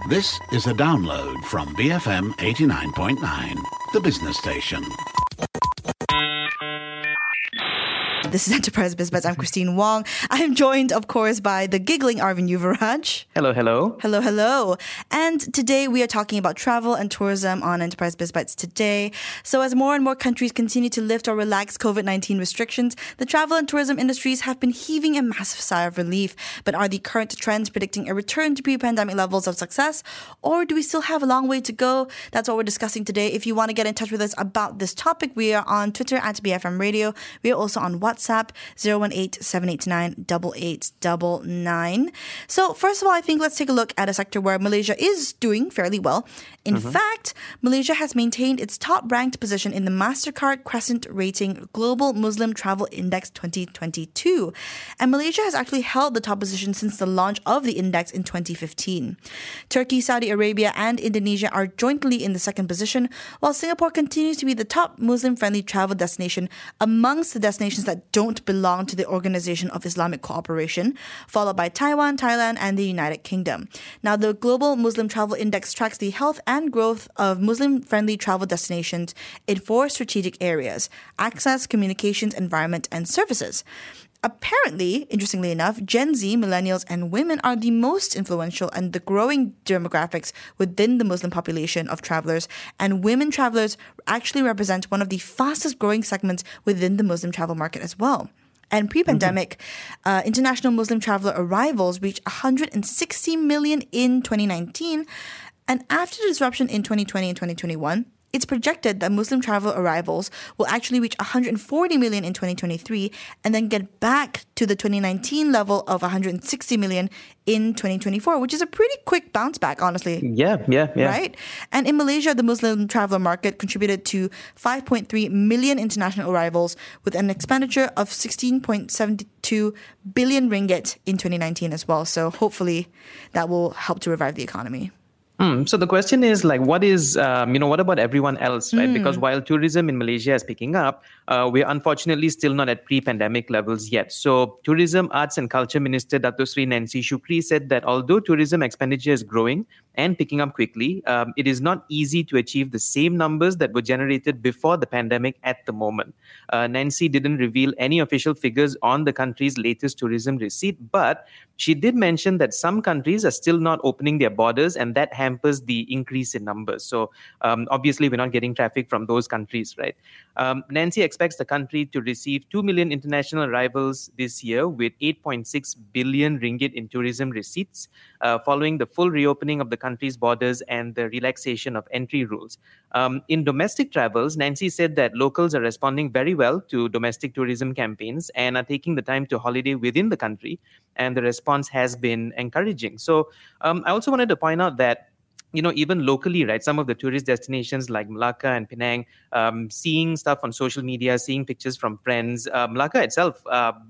This is a download from BFM 89.9, the business station. This is Enterprise Biz. I'm Christine Wong. I am joined, of course, by the giggling Arvind Yuvaraj. Hello, hello. Hello, hello. And today we are talking about travel and tourism on Enterprise Biz Bites today. So as more and more countries continue to lift or relax COVID-19 restrictions, the travel and tourism industries have been heaving a massive sigh of relief. But are the current trends predicting a return to pre-pandemic levels of success? Or do we still have a long way to go? That's what we're discussing today. If you want to get in touch with us about this topic, we are on Twitter at BFM Radio. We are also on WhatsApp, 018-789-8899. So first of all, I think let's take a look at a sector where Malaysia is doing fairly well. In fact, Malaysia has maintained its top-ranked position in the MasterCard Crescent Rating Global Muslim Travel Index 2022. And Malaysia has actually held the top position since the launch of the index in 2015. Turkey, Saudi Arabia, and Indonesia are jointly in the second position, while Singapore continues to be the top Muslim-friendly travel destination amongst the destinations that don't belong to the Organization of Islamic Cooperation, followed by Taiwan, Thailand, and the United Kingdom. Now, the Global Muslim Travel Index tracks the health and growth of Muslim-friendly travel destinations in 4 strategic areas: access, communications, environment, and services. Apparently, interestingly enough, Gen Z, millennials, and women are the most influential and the growing demographics within the Muslim population of travelers, and women travelers actually represent one of the fastest growing segments within the Muslim travel market as well. And pre-pandemic, international Muslim traveler arrivals reached 160 million in 2019, and after the disruption in 2020 and 2021, it's projected that Muslim travel arrivals will actually reach 140 million in 2023 and then get back to the 2019 level of 160 million in 2024, which is a pretty quick bounce back, honestly. Yeah. Right? And in Malaysia, the Muslim traveler market contributed to 5.3 million international arrivals with an expenditure of 16.72 billion ringgit in 2019 as well. So hopefully that will help to revive the economy. So the question is what about everyone else, right? Because while tourism in Malaysia is picking up, we're unfortunately still not at pre-pandemic levels yet. So Tourism, Arts and Culture Minister Dato Sri Nancy Shukri said that although tourism expenditure is growing and picking up quickly, it is not easy to achieve the same numbers that were generated before the pandemic at the moment. Nancy didn't reveal any official figures on the country's latest tourism receipt, but she did mention that some countries are still not opening their borders, and that hampers the increase in numbers. So obviously, we're not getting traffic from those countries, right? Nancy expects the country to receive 2 million international arrivals this year with 8.6 billion ringgit in tourism receipts, following the full reopening of the country's borders and the relaxation of entry rules. In domestic travels, Nancy said that locals are responding very well to domestic tourism campaigns and are taking the time to holiday within the country, and the response has been encouraging. So I also wanted to point out that even locally, right, some of the tourist destinations like Malacca and Penang, seeing stuff on social media, seeing pictures from friends. Malacca itself,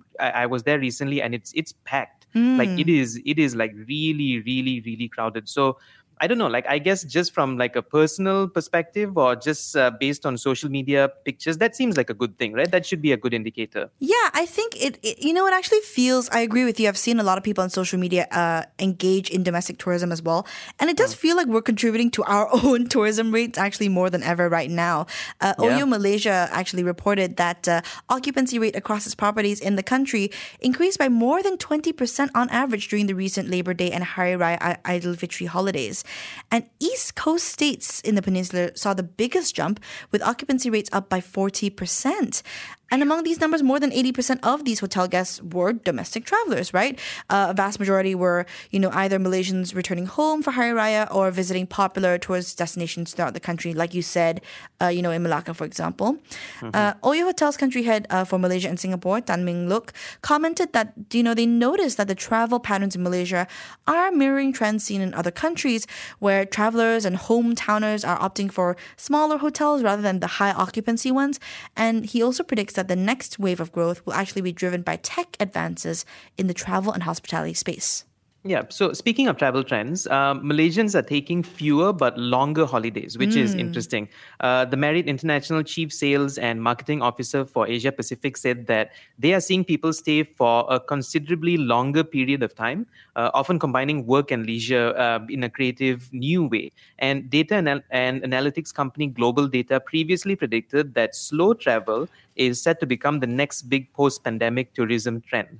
I was there recently, and it's packed. Like it is like really, really, really crowded. So I don't know, I guess just from a personal perspective or just based on social media pictures, that seems like a good thing, right? That should be a good indicator. Yeah, I think it actually feels, I agree with you. I've seen a lot of people on social media engage in domestic tourism as well. And it does feel like we're contributing to our own tourism rates actually more than ever right now. OYO Malaysia actually reported that occupancy rate across its properties in the country increased by more than 20% on average during the recent Labor Day and Hari Raya Aidilfitri holidays. And East Coast states in the peninsula saw the biggest jump, with occupancy rates up by 40%. And among these numbers, more than 80% of these hotel guests were domestic travelers, right? A vast majority were, either Malaysians returning home for Hari Raya or visiting popular tourist destinations throughout the country, like you said, in Malacca, for example. OYO Hotels country head for Malaysia and Singapore, Tan Ming Luk, commented that, they noticed that the travel patterns in Malaysia are mirroring trends seen in other countries, where travelers and hometowners are opting for smaller hotels rather than the high occupancy ones. And he also predicts that the next wave of growth will actually be driven by tech advances in the travel and hospitality space. Yeah. So speaking of travel trends, Malaysians are taking fewer but longer holidays, which is interesting. The Marriott International Chief Sales and Marketing Officer for Asia Pacific said that they are seeing people stay for a considerably longer period of time, often combining work and leisure in a creative new way. And data and analytics company Global Data previously predicted that slow travel is set to become the next big post-pandemic tourism trend.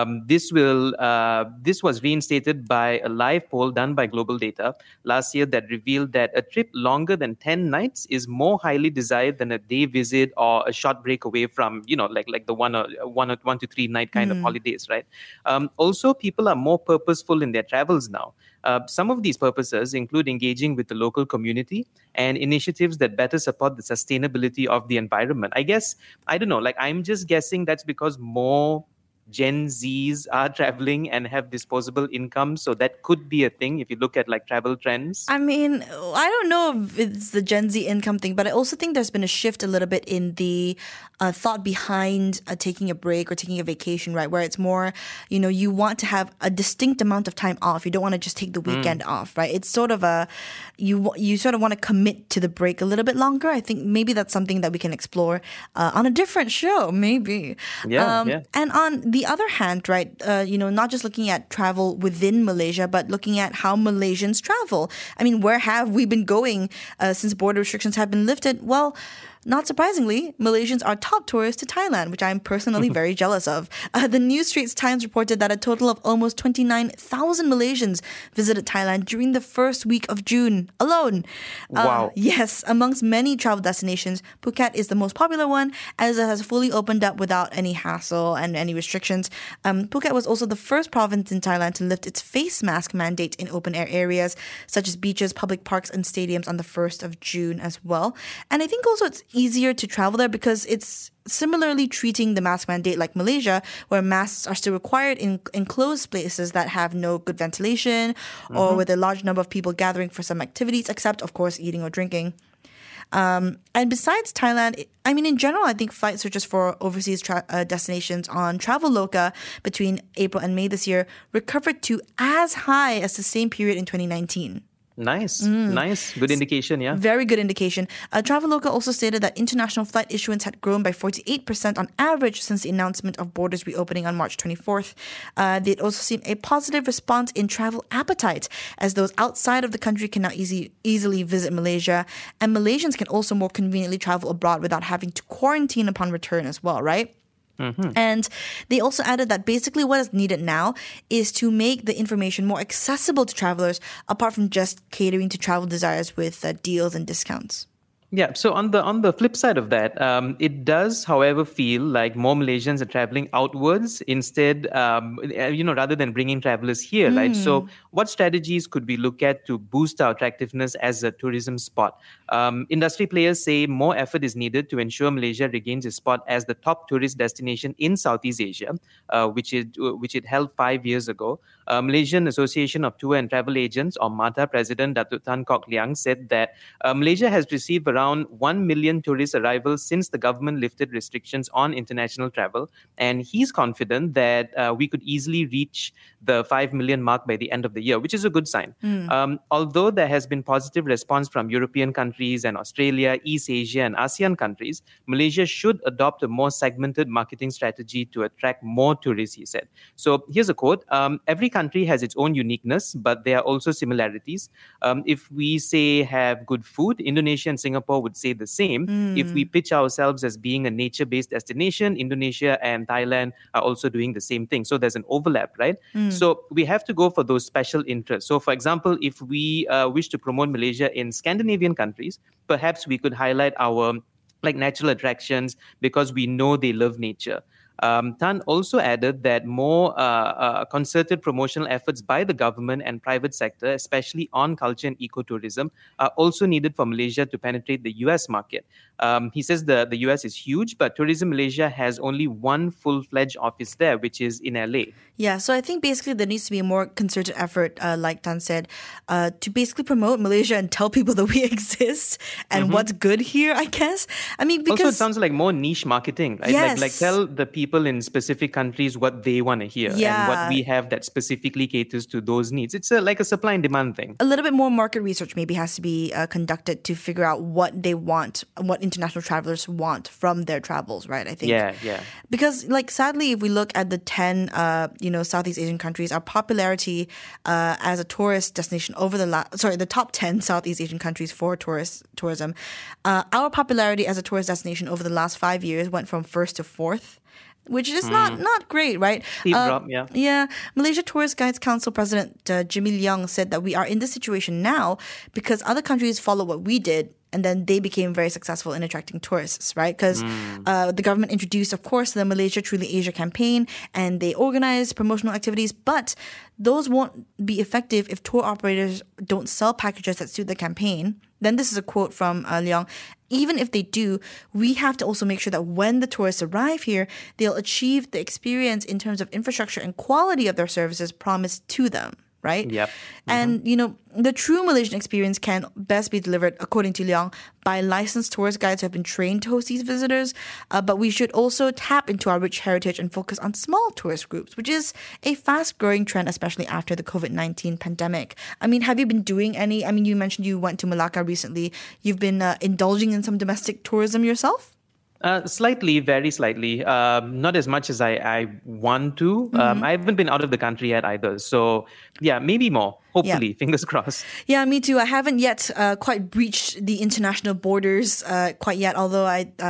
This was reinstated by a live poll done by Global Data last year that revealed that a trip longer than 10 nights is more highly desired than a day visit or a short break away from, like the one to 3 night kind of holidays, right? Also, people are more purposeful in their travels now. Some of these purposes include engaging with the local community and initiatives that better support the sustainability of the environment. I guess, I don't know, like I'm just guessing that's because more Gen Zs are traveling and have disposable income. So that could be a thing if you look at like travel trends. I mean, I don't know if it's the Gen Z income thing, but I also think there's been a shift a little bit in the thought behind taking a break or taking a vacation, right? Where it's more, you want to have a distinct amount of time off. You don't want to just take the weekend off, right? It's sort of you sort of want to commit to the break a little bit longer. I think maybe that's something that we can explore on a different show, maybe. Yeah. And on the other hand, right, not just looking at travel within Malaysia, but looking at how Malaysians travel. I mean, where have we been going since border restrictions have been lifted? Well, not surprisingly, Malaysians are top tourists to Thailand, which I'm personally very jealous of. The New Straits Times reported that a total of almost 29,000 Malaysians visited Thailand during the first week of June alone. Wow. Yes, amongst many travel destinations, Phuket is the most popular one, as it has fully opened up without any hassle and any restrictions. Phuket was also the first province in Thailand to lift its face mask mandate in open-air areas, such as beaches, public parks, and stadiums on the 1st of June as well. And I think also it's easier to travel there because it's similarly treating the mask mandate like Malaysia, where masks are still required in enclosed places that have no good ventilation or with a large number of people gathering for some activities, except, of course, eating or drinking. And besides Thailand, I mean, in general, I think flight searches for overseas destinations on Traveloka between April and May this year recovered to as high as the same period in 2019. Nice. Good indication, yeah. Very good indication. Traveloka also stated that international flight issuance had grown by 48% on average since the announcement of borders reopening on March 24th. They'd also seen a positive response in travel appetite, as those outside of the country can now easily visit Malaysia. And Malaysians can also more conveniently travel abroad without having to quarantine upon return as well, right? And they also added that basically what is needed now is to make the information more accessible to travelers, apart from just catering to travel desires with deals and discounts. Yeah. So on the flip side of that, it does, however, feel like more Malaysians are traveling outwards instead, rather than bringing travelers here, right? So what strategies could we look at to boost our attractiveness as a tourism spot? Industry players say more effort is needed to ensure Malaysia regains its spot as the top tourist destination in Southeast Asia, which it held 5 years ago. Malaysian Association of Tour and Travel Agents, or MATA President Datuk Tan Kok Liang, said that Malaysia has received around 1 million tourist arrivals since the government lifted restrictions on international travel. And he's confident that we could easily reach the 5 million mark by the end of the year, which is a good sign. Although there has been positive response from European countries and Australia, East Asia and ASEAN countries, Malaysia should adopt a more segmented marketing strategy to attract more tourists, he said. So here's a quote. Every country has its own uniqueness, but there are also similarities. If we say have good food, Indonesia and Singapore would say the same. If we pitch ourselves as being a nature-based destination, Indonesia and Thailand are also doing the same thing. So there's an overlap, right? So we have to go for those special interests. So for example, if we wish to promote Malaysia in Scandinavian countries, perhaps we could highlight our natural attractions because we know they love nature. Tan also added that more concerted promotional efforts by the government and private sector, especially on culture and ecotourism, are also needed for Malaysia to penetrate the US market. He says the US is huge, but Tourism Malaysia has only one full-fledged office there, which is in LA. Yeah, so I think basically there needs to be a more concerted effort, like Dan said, to basically promote Malaysia and tell people that we exist and what's good here, I guess. I mean, because... Also, it sounds like more niche marketing, right? Yes. Like tell the people in specific countries what they want to hear and what we have that specifically caters to those needs. It's like a supply and demand thing. A little bit more market research maybe has to be conducted to figure out what they want, what international travelers want from their travels, right? I think. Yeah. Because, like, sadly, if we look at the 10, Southeast Asian countries, our popularity as a tourist destination over the top 10 Southeast Asian countries for tourism, our popularity as a tourist destination over the last 5 years went from first to fourth, which is not great, right? Steep drop, yeah. Yeah. Malaysia Tourist Guides Council President Jimmy Leong said that we are in this situation now because other countries followed what we did, and then they became very successful in attracting tourists, right? Because the government introduced, of course, the Malaysia Truly Asia campaign, and they organized promotional activities, but those won't be effective if tour operators don't sell packages that suit the campaign. Then this is a quote from Leong. Even if they do, we have to also make sure that when the tourists arrive here, they'll achieve the experience in terms of infrastructure and quality of their services promised to them. Right? Yep. And, the true Malaysian experience can best be delivered, according to Leong, by licensed tourist guides who have been trained to host these visitors. But we should also tap into our rich heritage and focus on small tourist groups, which is a fast-growing trend, especially after the COVID-19 pandemic. I mean, have you been doing any? I mean, you mentioned you went to Malacca recently. You've been indulging in some domestic tourism yourself? Slightly, very slightly. Not as much as I want to. I haven't been out of the country yet either. So, yeah, maybe more. Hopefully, fingers crossed. Yeah, me too. I haven't yet quite breached the international borders quite yet. Although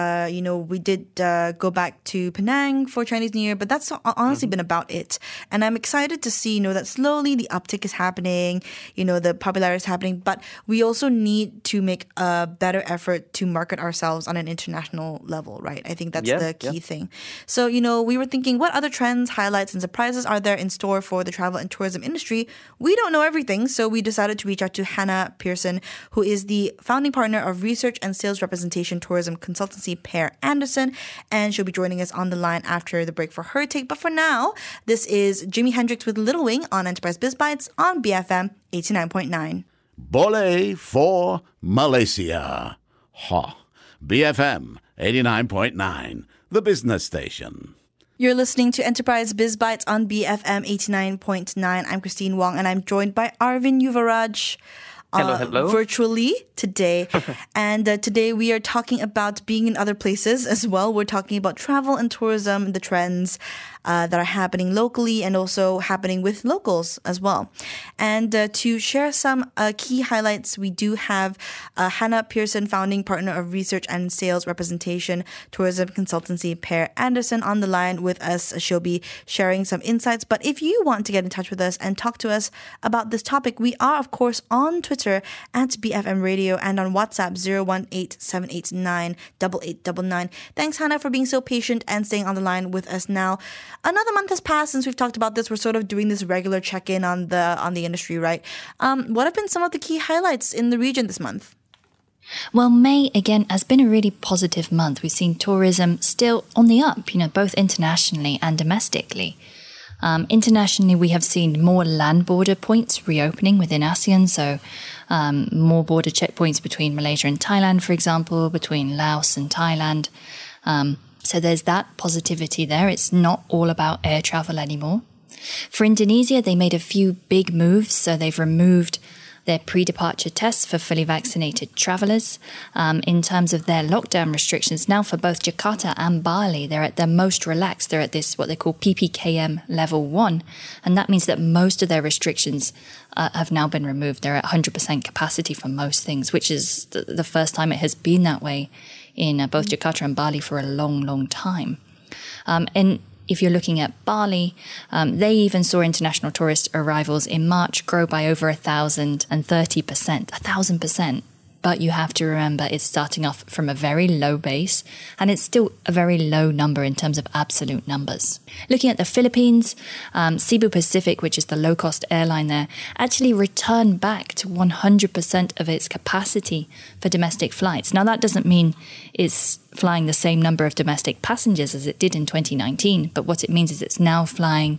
we did go back to Penang for Chinese New Year, but that's honestly been about it. And I'm excited to see, that slowly the uptick is happening. The popularity is happening, but we also need to make a better effort to market ourselves on an international level, right? I think that's the key thing. So, we were thinking, what other trends, highlights, and surprises are there in store for the travel and tourism industry? We don't know everything, so we decided to reach out to Hannah Pearson, who is the founding partner of research and sales representation tourism consultancy Per Anderson, and she'll be joining us on the line after the break for her take. But for now, this is Jimi Hendrix with Little Wing on Enterprise Biz Bites on BFM 89.9. Boleh for Malaysia. Ha. BFM 89.9, the business station. You're listening to Enterprise Biz Bites on BFM 89.9. I'm Christine Wong, and I'm joined by Arvin Yuvaraj. Hello. Virtually today. And today we are talking about being in other places as well. We're talking about travel and tourism, the trends that are happening locally and also happening with locals as well. And to share some key highlights, we do have Hannah Pearson, founding partner of research and sales representation tourism consultancy Per Anderson, on the line with us. She'll be sharing some insights. But if you want to get in touch with us and talk to us about this topic, we are, of course, on Twitter at BFM Radio and on WhatsApp 018-789-8899. Thanks, Hannah, for being so patient and staying on the line with us now. Another month has passed since we've talked about this. We're sort of doing this regular check-in on the industry, right? What have been some of the key highlights in the region this month? Well, May, again, has been a really positive month. We've seen tourism still on the up, both internationally and domestically. Internationally, we have seen more land border points reopening within ASEAN. So more border checkpoints between Malaysia and Thailand, for example, between Laos and Thailand. So there's that positivity there. It's not all about air travel anymore. For Indonesia, they made a few big moves. So they've removed their pre-departure tests for fully vaccinated travellers. In terms of their lockdown restrictions, now for both Jakarta and Bali, they're at their most relaxed. They're at this, what they call PPKM level 1. And that means that most of their restrictions have now been removed. They're at 100% capacity for most things, which is the first time it has been that way in both Jakarta and Bali for a long, long time. And if you're looking at Bali, they even saw international tourist arrivals in March grow by over 1,030%, 1,000%. But you have to remember it's starting off from a very low base, and it's still a very low number in terms of absolute numbers. Looking at the Philippines, Cebu Pacific, which is the low-cost airline there, actually returned back to 100% of its capacity for domestic flights. Now, that doesn't mean it's flying the same number of domestic passengers as it did in 2019, but what it means is it's now flying the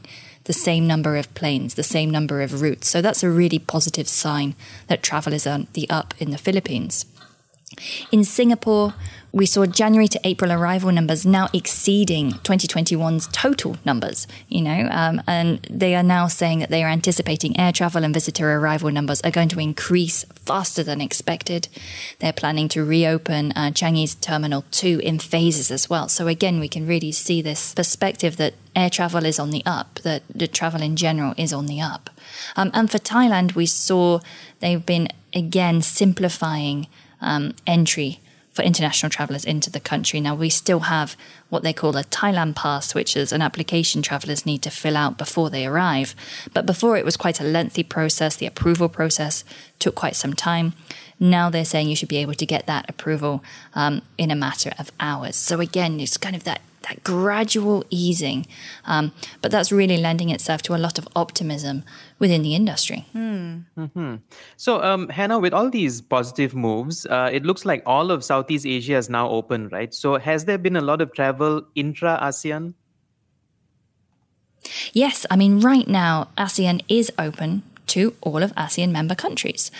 the same number of planes, the same number of routes. So that's a really positive sign that travel is on the up in the Philippines. In Singapore, we saw January to April arrival numbers now exceeding 2021's total numbers, and they are now saying that they are anticipating air travel and visitor arrival numbers are going to increase faster than expected. They're planning to reopen Changi's Terminal 2 in phases as well. So again, we can really see this perspective that air travel is on the up, that the travel in general is on the up. And for Thailand, we saw they've been, again, simplifying entry for international travellers into the country. Now, we still have what they call a Thailand Pass, which is an application travellers need to fill out before they arrive. But before, it was quite a lengthy process. The approval process took quite some time. Now they're saying you should be able to get that approval in a matter of hours. So again, it's kind of that gradual easing. But that's really lending itself to a lot of optimism within the industry. So, Hannah, with all these positive moves, it looks like all of Southeast Asia is now open, right? So has there been a lot of travel intra-ASEAN? Yes, I mean, right now, ASEAN is open to all of ASEAN member countries.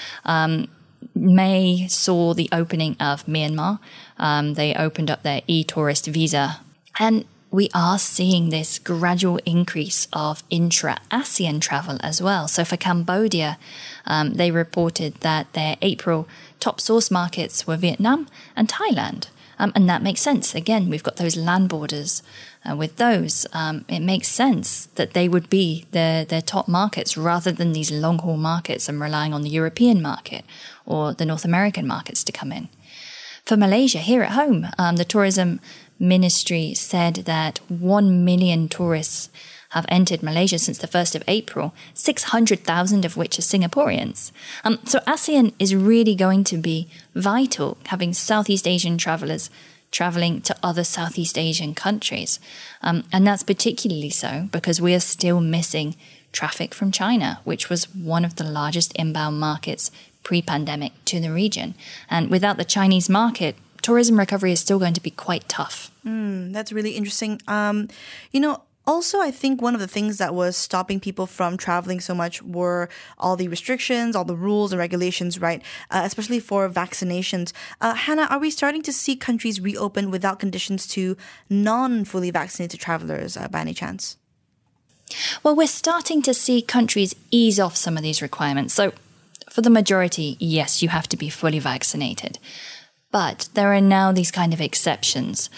May saw the opening of Myanmar. They opened up their e-tourist visa. And we are seeing this gradual increase of intra-ASEAN travel as well. So for Cambodia, they reported that their April top source markets were Vietnam and Thailand. And that makes sense. Again, we've got those land borders. With those, it makes sense that they would be their top markets rather than these long-haul markets and relying on the European market or the North American markets to come in. For Malaysia, here at home, the tourism ministry said that 1 million tourists have entered Malaysia since the 1st of April, 600,000 of which are Singaporeans. So ASEAN is really going to be vital, having Southeast Asian travellers travelling to other Southeast Asian countries. And that's particularly so because we are still missing traffic from China, which was one of the largest inbound markets pre-pandemic to the region. And without the Chinese market, tourism recovery is still going to be quite tough. That's really interesting. Also, I think one of the things that was stopping people from traveling so much were all the restrictions, all the rules and regulations, right? Especially for vaccinations. Hannah, are we starting to see countries reopen without conditions to non-fully vaccinated travelers by any chance? Well, we're starting to see countries ease off some of these requirements. So for the majority, yes, you have to be fully vaccinated. But there are now these kind of exceptions.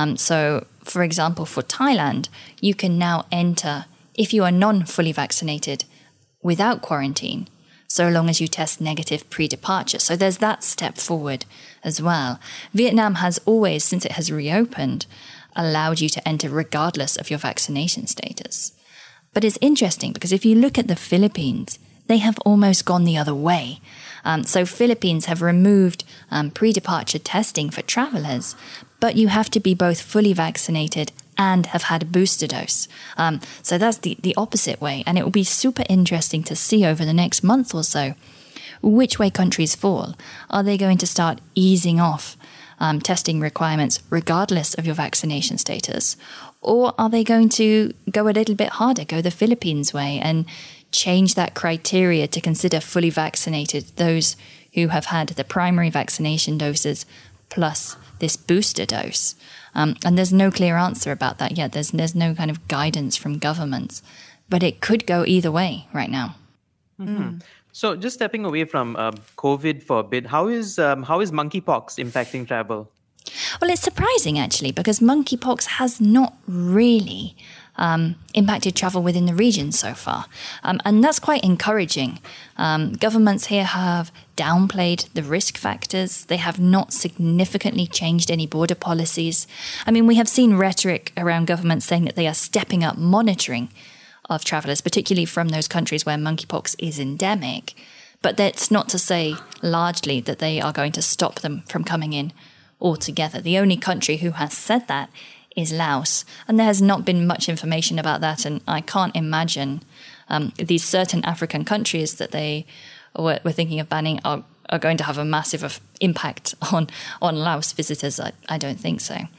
So, for example, for Thailand, you can now enter, if you are non-fully vaccinated, without quarantine, so long as you test negative pre-departure. So there's that step forward as well. Vietnam has always, since it has reopened, allowed you to enter regardless of your vaccination status. But it's interesting because if you look at the Philippines, they have almost gone the other way. So Philippines have removed pre-departure testing for travellers, but you have to be both fully vaccinated and have had a booster dose. So that's the opposite way. And it will be super interesting to see over the next month or so which way countries fall. Are they going to start easing off testing requirements regardless of your vaccination status? Or are they going to go a little bit harder, go the Philippines way and change that criteria to consider fully vaccinated those who have had the primary vaccination doses plus this booster dose? And there's no clear answer about that yet. There's no kind of guidance from governments, but it could go either way right now. Mm-hmm. So just stepping away from COVID for a bit, how is monkeypox impacting travel? Well, it's surprising actually because monkeypox has not really impacted travel within the region so far. And that's quite encouraging. Governments here have downplayed the risk factors. They have not significantly changed any border policies. I mean, we have seen rhetoric around governments saying that they are stepping up monitoring of travellers, particularly from those countries where monkeypox is endemic. But that's not to say largely that they are going to stop them from coming in altogether. The only country who has said that is Laos. And there has not been much information about that. And I can't imagine these certain African countries that they were thinking of banning are going to have a massive impact on Laos visitors. I don't think so.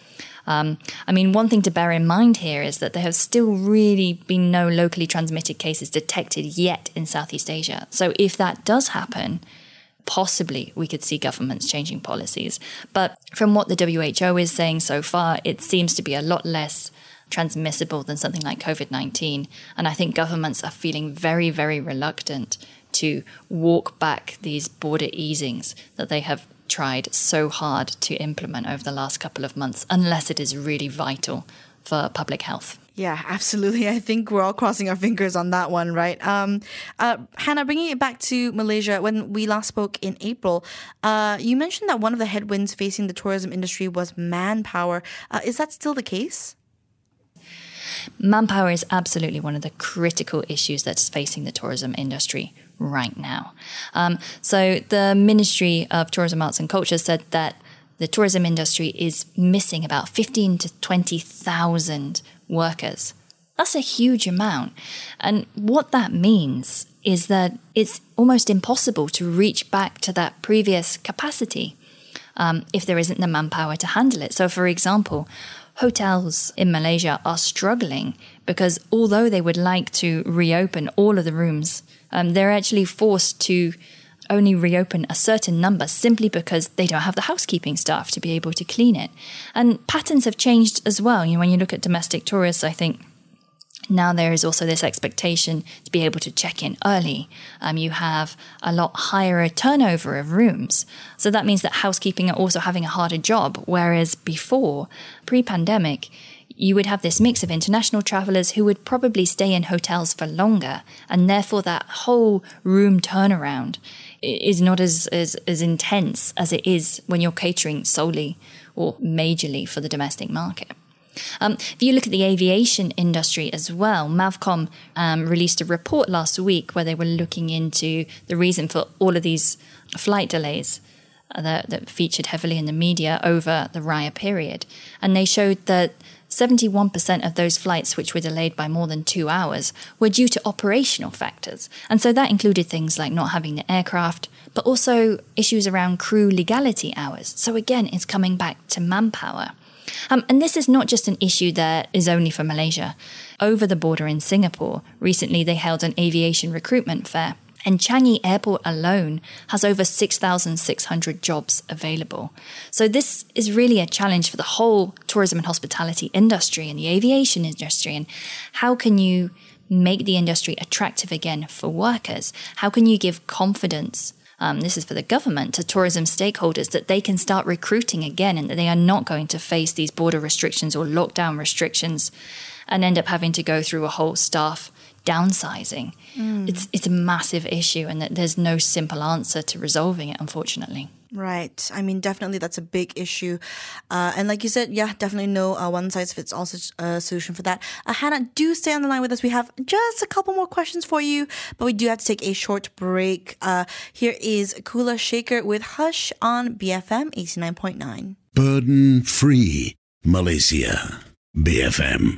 I mean, one thing to bear in mind here is that there have still really been no locally transmitted cases detected yet in Southeast Asia. So if that does happen, possibly we could see governments changing policies. But from what the WHO is saying so far, it seems to be a lot less transmissible than something like COVID-19. And I think governments are feeling very, very reluctant to walk back these border easings that they have tried so hard to implement over the last couple of months, unless it is really vital for public health. Yeah, absolutely. I think we're all crossing our fingers on that one, right? Hannah, bringing it back to Malaysia, when we last spoke in April, you mentioned that one of the headwinds facing the tourism industry was manpower. Is that still the case? Manpower is absolutely one of the critical issues that's facing the tourism industry right now. So the Ministry of Tourism, Arts and Culture said that the tourism industry is missing about 15 to 20,000 workers. That's a huge amount. And what that means is that it's almost impossible to reach back to that previous capacity if there isn't the manpower to handle it. So, for example, hotels in Malaysia are struggling because although they would like to reopen all of the rooms, they're actually forced to only reopen a certain number simply because they don't have the housekeeping staff to be able to clean it. And patterns have changed as well. You know, when you look at domestic tourists, I think now there is also this expectation to be able to check in early. You have a lot higher turnover of rooms. So that means that housekeeping are also having a harder job. Whereas before, pre-pandemic, you would have this mix of international travelers who would probably stay in hotels for longer. And therefore that whole room turnaround is not as intense as it is when you're catering solely or majorly for the domestic market. If you look at the aviation industry as well, Mavcom released a report last week where they were looking into the reason for all of these flight delays that featured heavily in the media over the Raya period. And they showed that 71% of those flights which were delayed by more than 2 hours were due to operational factors. And so that included things like not having the aircraft, but also issues around crew legality hours. So again, it's coming back to manpower. And this is not just an issue that is only for Malaysia. Over the border in Singapore, recently they held an aviation recruitment fair. And Changi Airport alone has over 6,600 jobs available. So this is really a challenge for the whole tourism and hospitality industry and the aviation industry. And how can you make the industry attractive again for workers? How can you give confidence, this is for the government, to tourism stakeholders that they can start recruiting again and that they are not going to face these border restrictions or lockdown restrictions and end up having to go through a whole staff downsizing. It's a massive issue and that there's no simple answer to resolving it, unfortunately. Right. I mean, definitely that's a big issue. And like you said, yeah, definitely no one-size-fits-all solution for that. Hannah, do stay on the line with us. We have just a couple more questions for you, but we do have to take a short break. Here is Kula Shaker with Hush on BFM 89.9. Burden-free Malaysia. BFM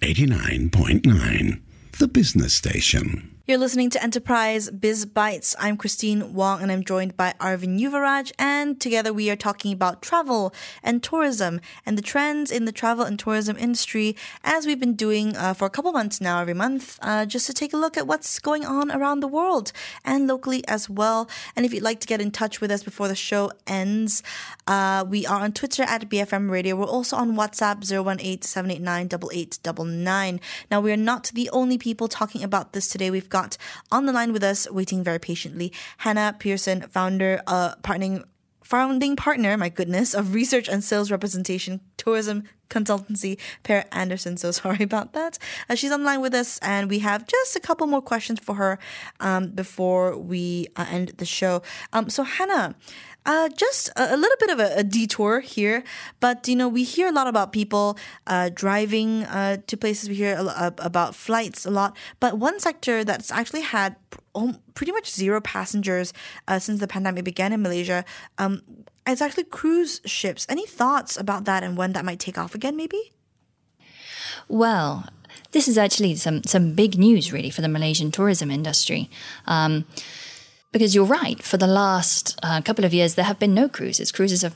89.9. The business station. You're listening to Enterprise Biz Bites. I'm Christine Wong and I'm joined by Arvin Yuvaraj, and together we are talking about travel and tourism and the trends in the travel and tourism industry, as we've been doing for a couple months now, every month, just to take a look at what's going on around the world and locally as well. And if you'd like to get in touch with us before the show ends, we are on Twitter at BFM Radio. We're also on WhatsApp 018-789-8899. Now, we are not the only people talking about this today. We've got on the line with us, waiting very patiently, Hannah Pearson, founding partner, my goodness, of research and sales representation tourism consultancy, Per Anderson. So sorry about that. She's on the line with us, and we have just a couple more questions for her before we end the show. So Hannah, just a little bit of a detour here, but, you know, we hear a lot about people driving to places. We hear about flights a lot, but one sector that's actually had pretty much zero passengers since the pandemic began in Malaysia is actually cruise ships. Any thoughts about that and when that might take off again, maybe? Well, this is actually some big news, really, for the Malaysian tourism industry. Because you're right, for the last couple of years, there have been no cruises. Cruises have not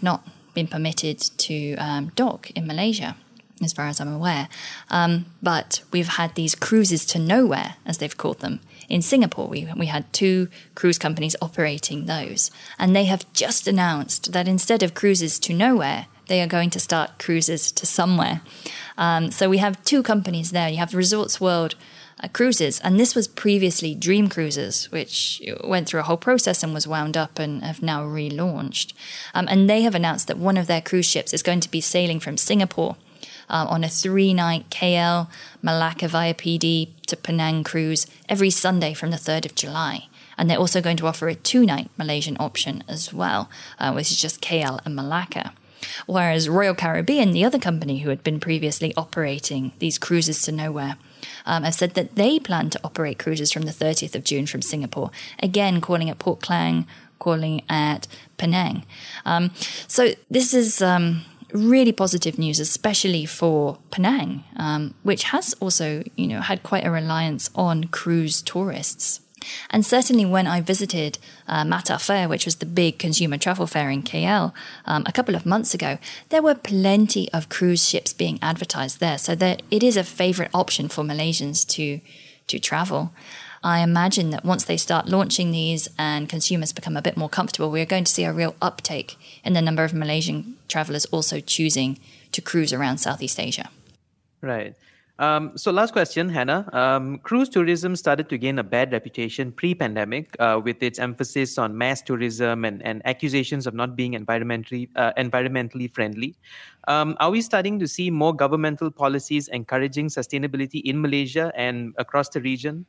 been permitted to dock in Malaysia, as far as I'm aware. But we've had these cruises to nowhere, as they've called them. In Singapore, we had 2 cruise companies operating those. And they have just announced that instead of cruises to nowhere, they are going to start cruises to somewhere. So we have 2 companies there. You have Resorts World Cruises, and this was previously Dream Cruises, which went through a whole process and was wound up and have now relaunched. And they have announced that one of their cruise ships is going to be sailing from Singapore on a 3-night KL, Malacca via PD to Penang cruise every Sunday from the 3rd of July. And they're also going to offer a 2-night Malaysian option as well, which is just KL and Malacca. Whereas Royal Caribbean, the other company who had been previously operating these cruises to nowhere, have said that they plan to operate cruises from the 30th of June from Singapore, again calling at Port Klang, calling at Penang. So this is really positive news, especially for Penang, which has also, had quite a reliance on cruise tourists. And certainly when I visited Mata Fair, which was the big consumer travel fair in KL, a couple of months ago, there were plenty of cruise ships being advertised there. So that it is a favourite option for Malaysians to travel. I imagine that once they start launching these and consumers become a bit more comfortable, we're going to see a real uptake in the number of Malaysian travellers also choosing to cruise around Southeast Asia. Right. So last question, Hannah. Cruise tourism started to gain a bad reputation pre-pandemic with its emphasis on mass tourism and accusations of not being environmentally friendly. Are we starting to see more governmental policies encouraging sustainability in Malaysia and across the region?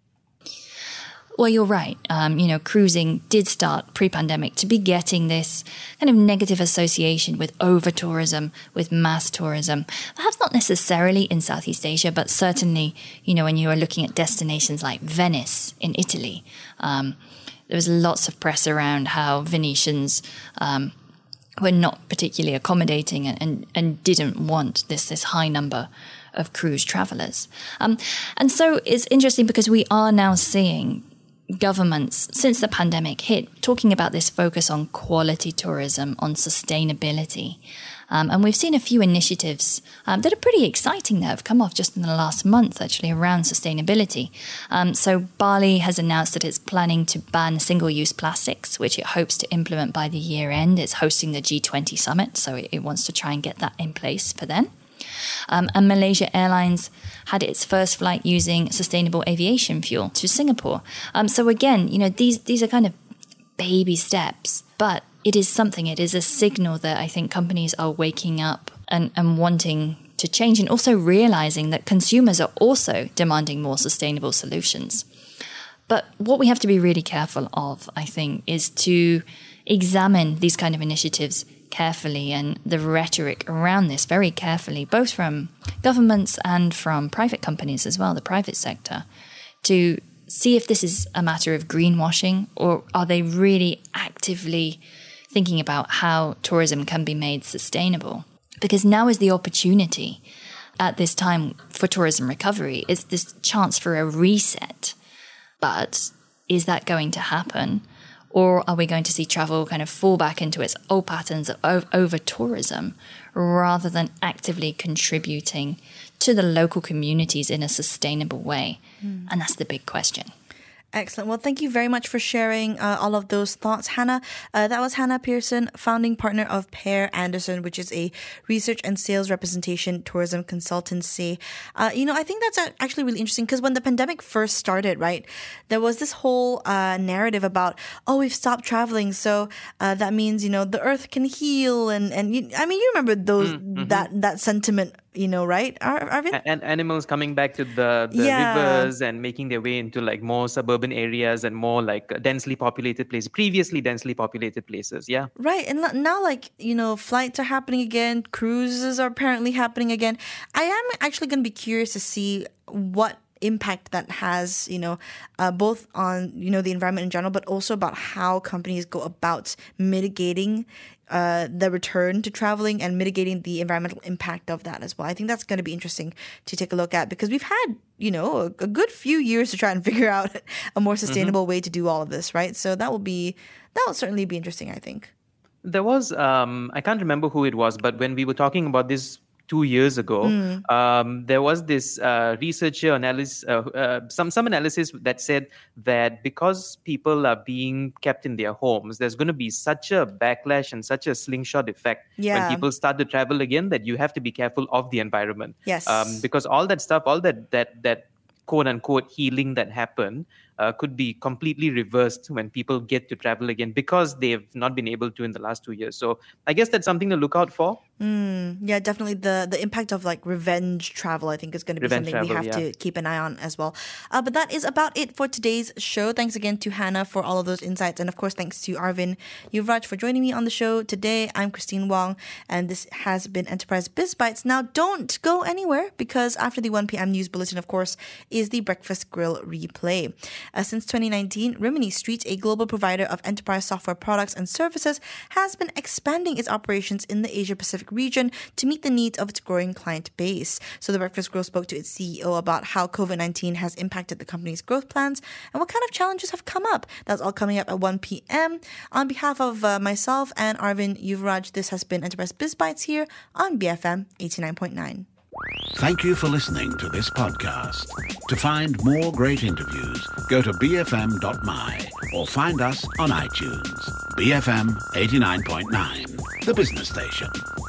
Well, you're right. Cruising did start pre-pandemic to be getting this kind of negative association with over-tourism, with mass tourism. Perhaps not necessarily in Southeast Asia, but certainly, when you are looking at destinations like Venice in Italy, there was lots of press around how Venetians were not particularly accommodating and didn't want this high number of cruise travellers. And so it's interesting because we are now seeing governments, since the pandemic hit, talking about this focus on quality tourism, on sustainability. And we've seen a few initiatives that are pretty exciting that have come off just in the last month, actually, around sustainability. So Bali has announced that it's planning to ban single-use plastics, which it hopes to implement by the year end. It's hosting the G20 summit, so it wants to try and get that in place for then. And Malaysia Airlines had its first flight using sustainable aviation fuel to Singapore. So again, these are kind of baby steps, but it is something. It is a signal that I think companies are waking up and wanting to change, and also realizing that consumers are also demanding more sustainable solutions. But what we have to be really careful of, I think, is to examine these kind of initiatives carefully and the rhetoric around this very carefully, both from governments and from private companies as well, the private sector, to see if this is a matter of greenwashing, or are they really actively thinking about how tourism can be made sustainable. Because now is the opportunity at this time for tourism recovery. It's this chance for a reset. But is that going to happen? Or are we going to see travel kind of fall back into its old patterns of over-tourism rather than actively contributing to the local communities in a sustainable way? And that's the big question. Excellent. Well, thank you very much for sharing all of those thoughts, Hannah. That was Hannah Pearson, founding partner of Pear Anderson, which is a research and sales representation tourism consultancy. I think that's actually really interesting because when the pandemic first started, right, there was this whole narrative about, we've stopped traveling, so that means, the earth can heal. And you remember those that sentiment, right, Arvind? And animals coming back to the rivers and making their way into like more suburban areas and more like densely populated places, previously densely populated places. Yeah. Right. And now flights are happening again. Cruises are apparently happening again. I am actually going to be curious to see what impact that has, both on, the environment in general, but also about how companies go about mitigating the return to traveling and mitigating the environmental impact of that as well. I think that's going to be interesting to take a look at because we've had, a good few years to try and figure out a more sustainable way to do all of this, right? So that will certainly be interesting, I think. There was, I can't remember who it was, but when we were talking about this 2 years ago, there was this researcher analysis, some analysis that said that because people are being kept in their homes, there's going to be such a backlash and such a slingshot effect when people start to travel again that you have to be careful of the environment. Yes. Because all that stuff, all that quote unquote healing that happened could be completely reversed when people get to travel again because they've not been able to in the last 2 years. So I guess that's something to look out for. Yeah, definitely the impact of like revenge travel, I think, is going to be something we have to keep an eye on as well. But that is about it for today's show. Thanks again to Hannah for all of those insights. And of course, thanks to Arvin Yuvraj for joining me on the show today. I'm Christine Wong, and this has been Enterprise Biz Bites. Now, don't go anywhere because after the 1 p.m. news bulletin, of course, is the Breakfast Grill replay. Since 2019, Rimini Street, a global provider of enterprise software products and services, has been expanding its operations in the Asia-Pacific region to meet the needs of its growing client base. So the Breakfast Grill spoke to its CEO about how COVID-19 has impacted the company's growth plans and what kind of challenges have come up. That's all coming up at 1 p.m. On behalf of myself and Arvin Yuvraj, this has been Enterprise Biz Bites here on BFM 89.9. Thank you for listening to this podcast. To find more great interviews, go to bfm.my or find us on iTunes. BFM 89.9, the business station.